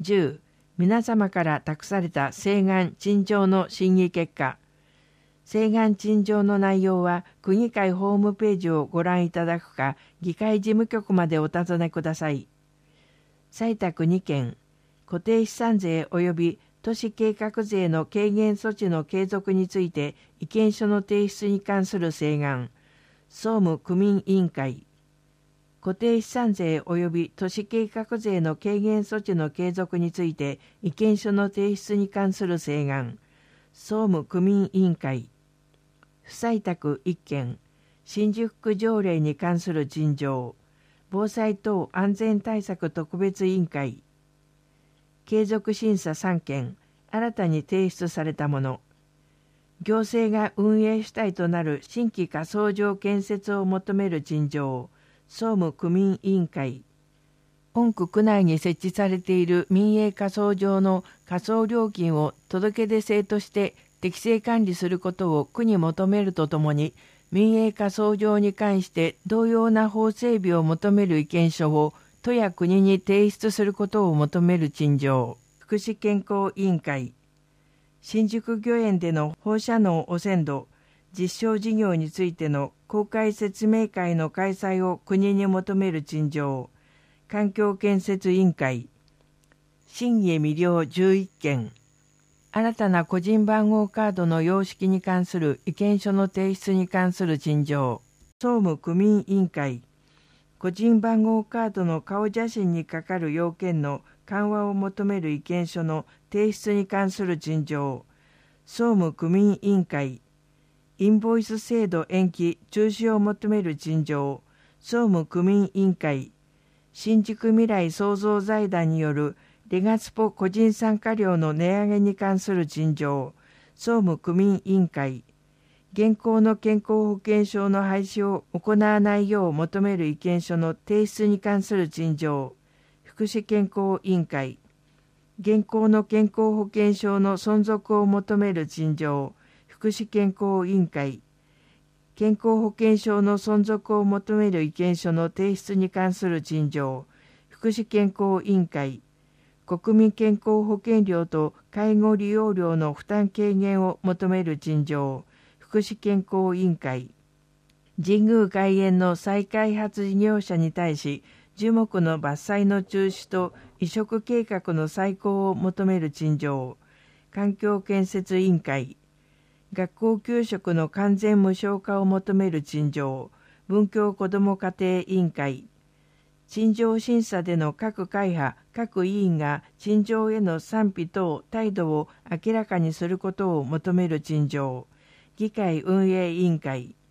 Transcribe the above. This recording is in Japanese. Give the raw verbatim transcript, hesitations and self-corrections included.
じゅう、皆様から託された請願陳情の審議結果。請願陳情の内容は区議会ホームページをご覧いただくか、議会事務局までお尋ねください。採択にけん、固定資産税及び都市計画税の軽減措置の継続について意見書の提出に関する請願、総務区民委員会。固定資産税及び都市計画税の軽減措置の継続について意見書の提出に関する請願、総務区民委員会。不採択いっけん、新宿区条例に関する陳情、防災等安全対策特別委員会。継続審査さんけん、新たに提出されたもの。行政が運営主体となる新規火葬場建設を求める陳情、総務区民委員会。本区区内に設置されている民営火葬場の火葬料金を届出制として適正管理することを区に求めるとともに、民営火葬場に関して同様な法整備を求める意見書を都や国に提出することを求める陳情、福祉健康委員会。新宿御苑での放射能汚染土実証事業についての公開説明会の開催を国に求める陳情、環境建設委員会。審議未了じゅういっけん。新たな個人番号カードの様式に関する意見書の提出に関する陳情、総務区民委員会。個人番号カードの顔写真にかかる要件の緩和を求める意見書の提出に関する陳情、総務区民委員会。インボイス制度延期中止を求める陳情、総務区民委員会。新宿未来創造財団によるレガスポ個人参加料の値上げに関する陳情、総務区民委員会。現行の健康保険証の廃止を行わないよう求める意見書の提出に関する陳情、福祉健康委員会。現行の健康保険証の存続を求める陳情、福祉健康委員会。健康保険証の存続を求める意見書の提出に関する陳情、福祉健康委員会。国民健康保険料と介護利用料の負担軽減を求める陳情、福祉健康委員会。神宮外苑の再開発事業者に対し、樹木の伐採の中止と移植計画の再考を求める陳情、環境建設委員会。学校給食の完全無償化を求める陳情、文教子ども家庭委員会。陳情審査での各会派、各委員が陳情への賛否等態度を明らかにすることを求める陳情、議会運営委員会。